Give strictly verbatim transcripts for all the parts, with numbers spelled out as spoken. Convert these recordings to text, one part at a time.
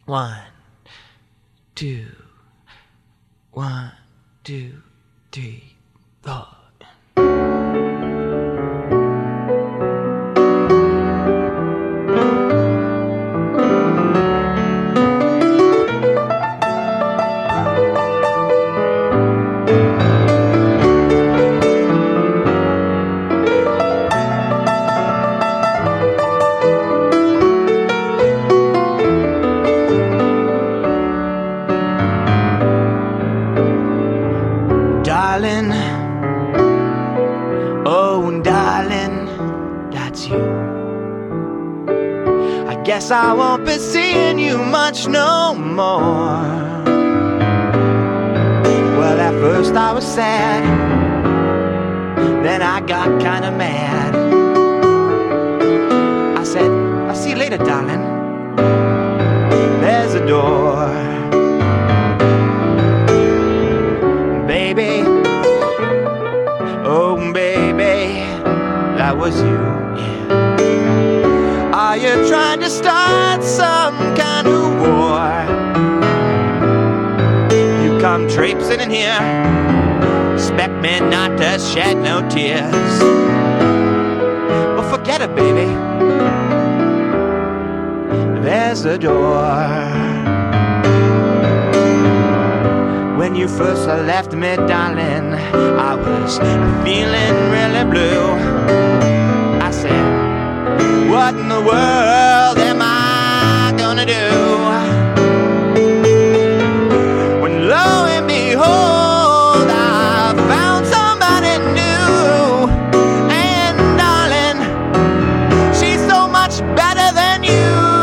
One, two, one, two, three, four. Darling, oh darling, that's you. I guess I won't be seeing you much no more. Well, at first I was sad, then I got kinda mad. I said, I'll see you later, darling. There's a door. Baby, oh baby, that was you, yeah. Are you trying to start some kind of war? You come traipsing in here, expect me not to shed no tears. Well, forget it, baby. There's a door. When you first left me, darling, I was feeling really blue. I said, what in the world am I gonna do? When lo and behold, I found somebody new. And darling, she's so much better than you.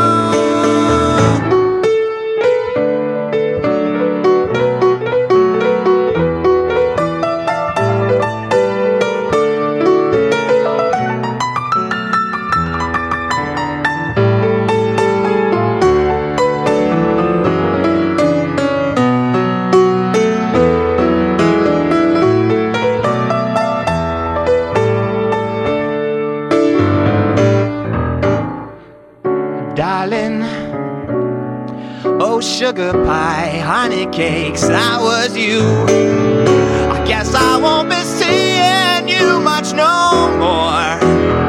Darling, oh sugar pie, honey cakes, that was you. I guess I won't be seeing you much no more.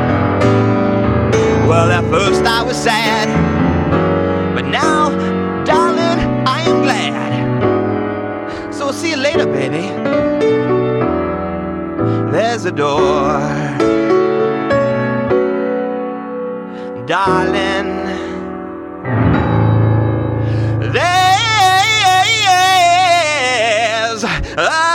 Well, at first I was sad, but now, darling, I am glad. So I'll see you later, baby. There's a door. Darling, there's a